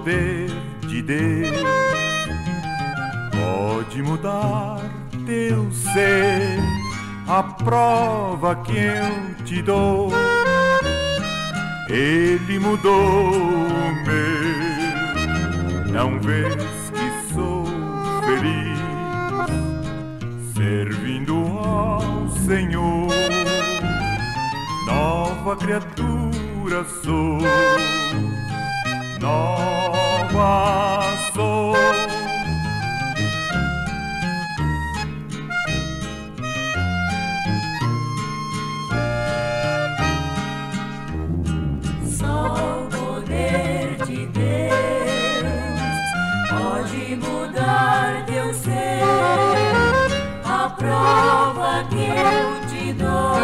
poder de Deus pode mudar teu ser. A prova que eu te dou, Ele mudou o meu. Não vês que sou feliz servindo ao Senhor? Nova criatura sou, nova sou. Mudar teu ser, a prova que eu te dou,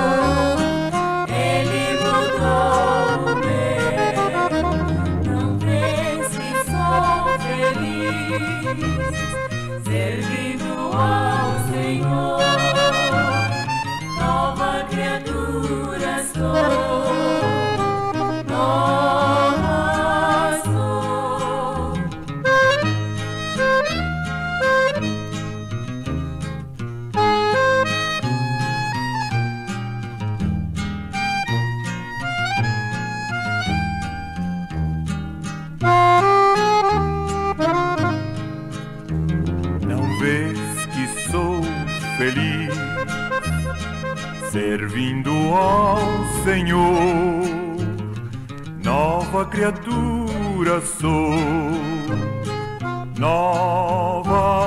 Ele mudou o meu. Não vês que sou feliz servindo ao Senhor? Nova criatura sou, feliz servindo ao Senhor. Nova criatura sou, nova